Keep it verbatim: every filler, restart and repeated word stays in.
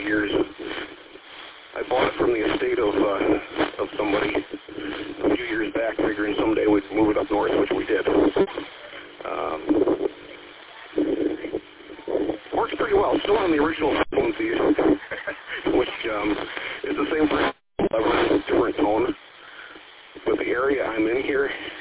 years. I bought it from the estate of uh, of somebody a few years back, figuring someday we'd move it up north, which we did. Um, works pretty well. Still on the original phone feed, which um, is the same for lever, different tone. But the area I'm in here